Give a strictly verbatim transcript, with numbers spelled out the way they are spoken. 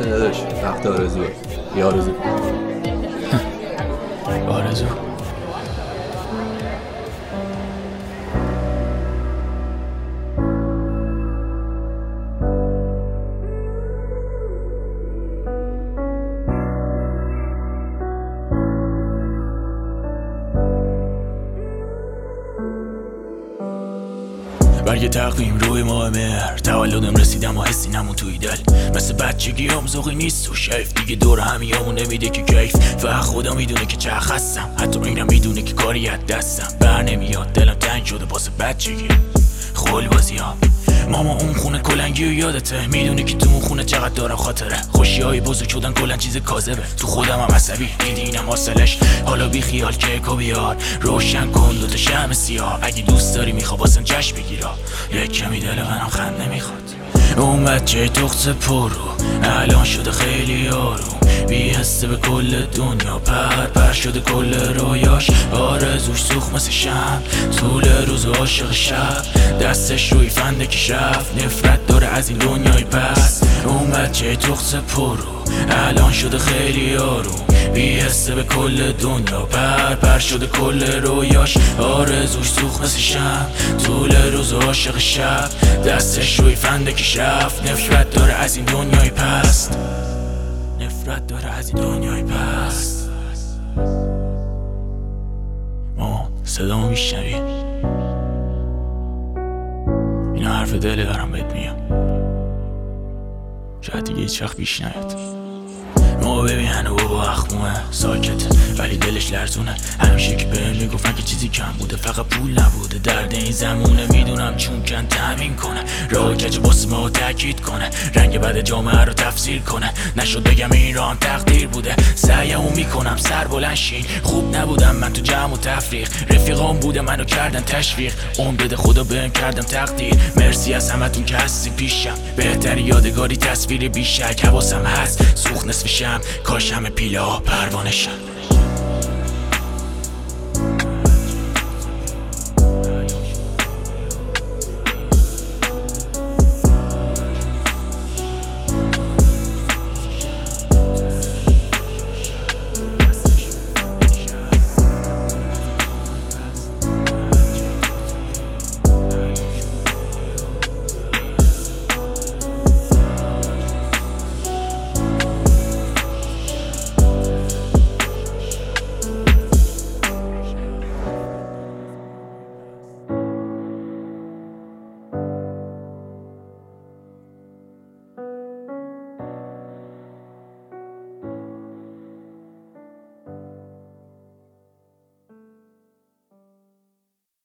حسین داداش، وقت آرزوه. یه آرزو آرزو برگ تقویم روی ماه مهر، تولدم رسیدم و حسی نمون توی دل. مثل بچگی هم ذوقی نیست و شیف دیگه دور همیامون نمیده که کیف. و خدا میدونه که چه خستم، حتی اینم میدونه که کاری از دستم بر نمیاد. دلم تنگ شده واسه بچگی خول بازی ها. ماما اون خونه کلنگی و یادته، میدونی که تو اون خونه چقدر دارم خاطره. خوشی های بزرگ شدن کلن چیز کاذبه، تو خودم هم عصبی دیدی اینم حاصلش. حالا بی خیال کیکو بیار، روشن کن دوتا شمع سیاه. اگه دوست داری میخوا واسم جشن بگیرا، یک کمی دل منم خنده میخواد. اون بچه تخت پرو الان شده خیلی آروم، بی حسه به کل دنیا پر پر شده کل رویاش. آرزوش سوخت مثل شم طول روز عاشق شب، دستش روی فندکش رفت، نفرت داره از این دنیای پس. اون بچه تخت پرو الان شده خیلی آروم، بی حسه به کل دنیا پر پر شده کل رویاش. آرزوش سوخت مثل شم طول روز عاشق شب، دستش روی فندکش رفت، نفرت داره از این دنیای پست. نفرت داره از این دنیای پست. ماما صدامو میشنوی؟ اینا حرف دله دارم بهت میگم، شاید دیگه هیچ وقت پیش نیاد. ما ببین هنو بابا اخموه ساکته ولی دلش لرزونه. همیشه که بهم میگفتن که چیزی کم بوده، فقط پول نبوده. درد این زمونه میدونم چون کن تامین کنه، راه کج واسه ما تاکید کنه، رنگ بد جامعه رو تفسیر کنه. نشد بگم این راه هم تقدیر بوده، سعیمو میکنم سر بلند شین. خوب نبودم من تو جمع و تفریق، رفیقام بوده منو کردن تشویق. اون بده خدا بهم کردم تقدیر، مرسی از همتون که هستی پیشم. بهتری یادگاری تصویر بیشک حواسم هست، سوخت نصف شم کاش همه پیله ها پروانه شن.